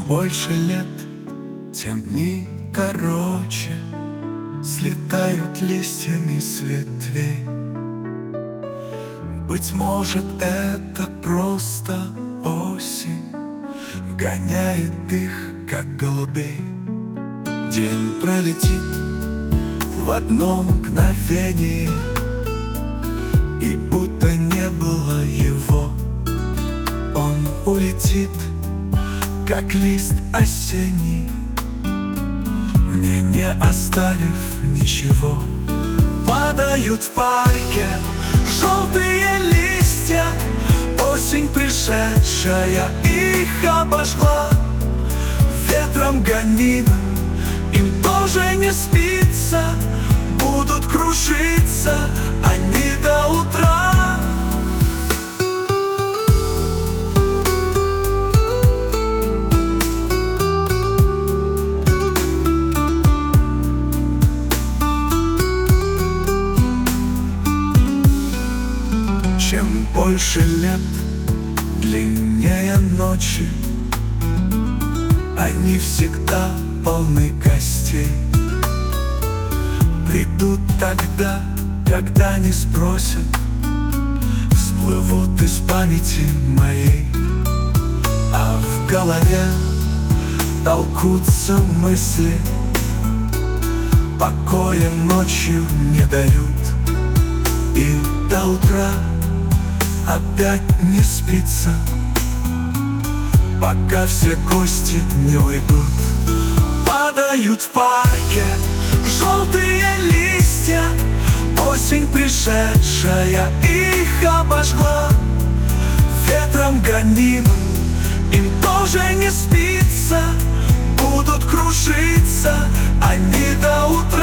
больше лет, тем дни короче. Слетают листьями с ветвей. Быть может, это просто осень гоняет их, как голубей. День пролетит в одно мгновение, и будто не было его. Он улетит, как лист осенний, мне не оставив ничего. Падают в парке желтые листья, осень пришедшая их обожгла. Ветром гонимым им тоже не спится, будут кружиться они до утра. Чем больше лет, длиннее ночи, они всегда полны костей. Придут тогда, когда не спросят, всплывут из памяти моей. А в голове толкутся мысли, покоя ночью не дают, и до утра опять не спится, пока все гости не уйдут. Падают в парке желтые листья, осень пришедшая их обожгла. Ветром гонимым им тоже не спится, будут кружиться они до утра.